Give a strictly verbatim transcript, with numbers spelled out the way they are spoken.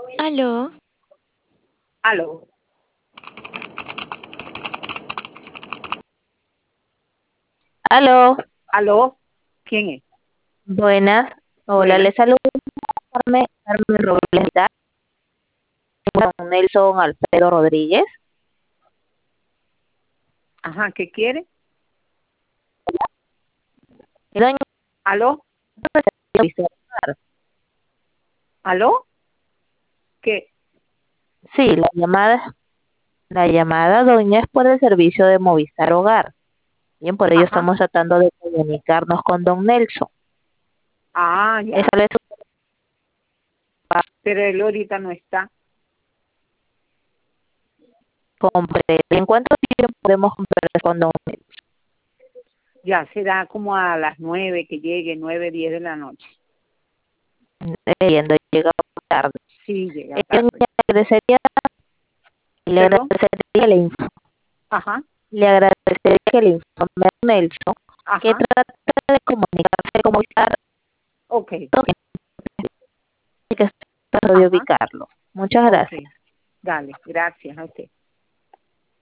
Aló, Aló, aló, aló, ¿quién es? buenas. Hola, Buena. le saludo Carmen, Carmen Robles, con Nelson Alfredo Rodríguez. Ajá, ¿qué quiere? Y doña Aló, Luisa. aló, ¿qué? Sí, la llamada, la llamada, doña, es por el servicio de Movistar Hogar. Bien, por ello Ajá, estamos tratando de comunicarnos con don Nelson. ah, Esa ya, es su pero él ahorita no está. compre. ¿En cuánto tiempo podemos conversar con don Nelson? Ya será como a las nueve que llegue, nueve, diez de la noche. Leyendo, llega tarde. Sí, llega Eh, doña, tarde. le agradecería, le ¿Perdón? agradecería la info. Ajá, Le agradecería que le informe a Nelson que ajá, trate de comunicarse con Movistar ok, y que trate de ajá, ubicarlo. Muchas ok. gracias. Dale, gracias a usted.